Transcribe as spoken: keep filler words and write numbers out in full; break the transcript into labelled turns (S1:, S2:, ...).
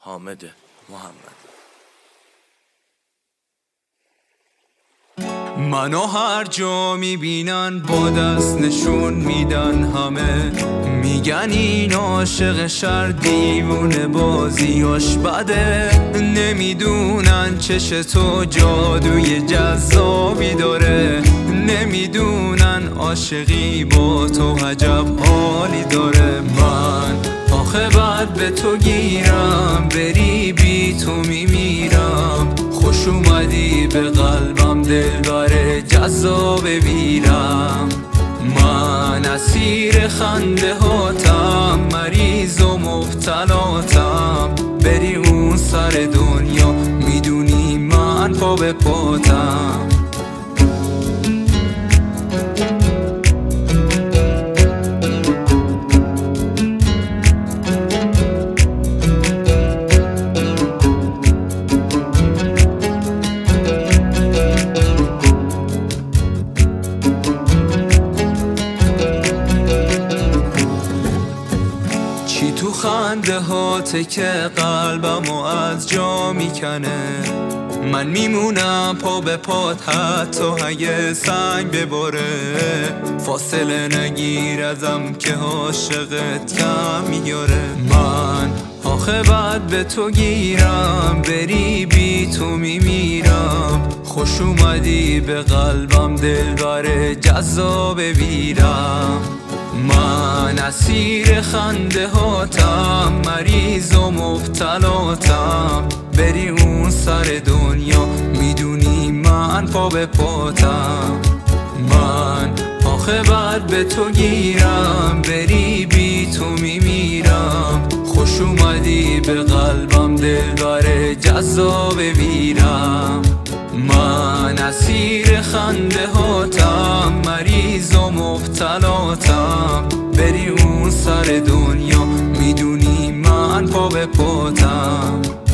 S1: حامد محمد.
S2: منو هر جا میبینن با دست نشون میدن همه، میگن این عاشق شر دیوونه بازیاش بده. نمیدونن چش تو جادوی جذابی داره، نمیدونن عاشقی با تو عجب حالی داره. من آخه بعد به تو گیرم، بری بی تو میمیرم. خوش اومدی به قلبم دلبر جذاب ویرم. من اسیر خنده هاتم، مریض و مبتلاتم. بری اون سر دنیا میدونی من پا به پاتم. چی تو خنده هاته که قلبمو از جا میکنه؟ من میمونم پا به پات حتی اگه سنگ بباره. فاصله نگیر ازم که عاشقت کم میاره. من آخه بعد به تو گیرم، بری بی تو میمیرم. خوش اومدی به قلبم دلبر جذاب ویرم. من اسیر خنده هاتم، مریض و مبتلاتم. بری اون سر دنیا میدونی من پا به پاتم. من آخه بعد به تو گیرم، بری بی تو میمیرم. خوش اومدی به قلبم دلبر جذاب ویرم. من اسیر خنده هاتم، مریض و مبتلاتم. بری اون سر دنیا میدونی من پا به پاتم.